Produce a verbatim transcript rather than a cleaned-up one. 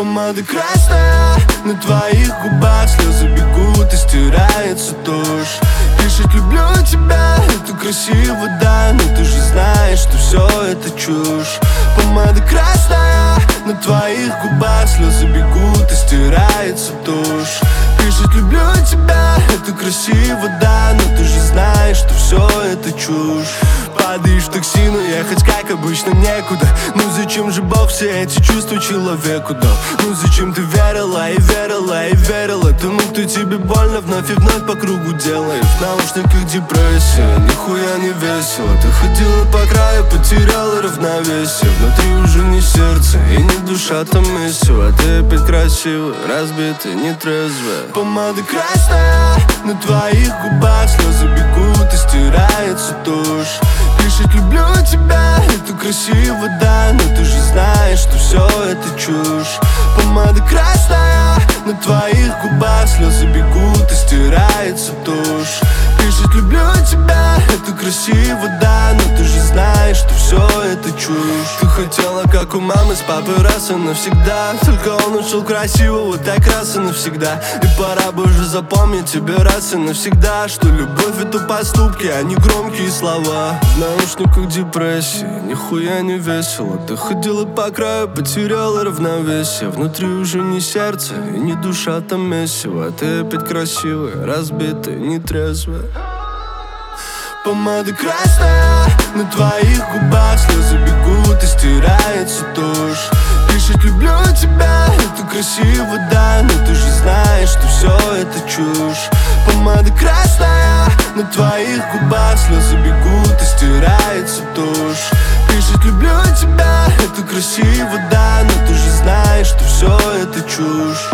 Помада красная на твоих губах, слезы бегут и стирается тушь. Пишет: люблю тебя, это красиво, да, но ты же знаешь, что все это чушь. Помада красная на твоих губах, слезы бегут и стирается тушь. Пишет: люблю тебя, это красиво, да, но ты же знаешь, что все это чушь. Падаешь в такси, но ехать как обычно некуда. Ну зачем же Бог все эти чувства человеку дал? Ну зачем ты верила и верила и верила тому, кто тебе больно вновь и вновь по кругу делает? В наушниках депрессия, нихуя не весело. Ты ходила по краю, потеряла равновесие. Внутри уже не сердце и не душа, там месиво. Ты опять красивая, разбитая, нетрезвая. Помада красная на твоих губах, слезы бегут и стирается тушь. Пишет: люблю тебя, это красиво, да, но ты же знаешь, что все это чушь. Помада красная на твоих губах, слезы бегут и стирается тушь. Пишет: люблю тебя, это красиво, да, но ты же знаешь, что все это чушь. Ты хотела, как у мамы с папой, раз и навсегда. Только он ушел красиво, вот так раз и навсегда. И пора бы уже запомнить тебе раз и навсегда, что любовь — это поступки, а не громкие слова. В наушниках депрессии, нихуя не весело. Ты ходила по краю, потеряла равновесие. Внутри уже не сердце и не душа, там месиво. Ты опять красивая, разбитая, нетрезвая. Помада красная на твоих губах, слезы бегут и стирается тушь. Пишет: люблю тебя, это красиво, да, но ты же знаешь, что все это чушь. Помада красная на твоих губах, слезы бегут и стирается тушь. Пишет: люблю тебя, это красиво, да, но ты же знаешь, что все это чушь.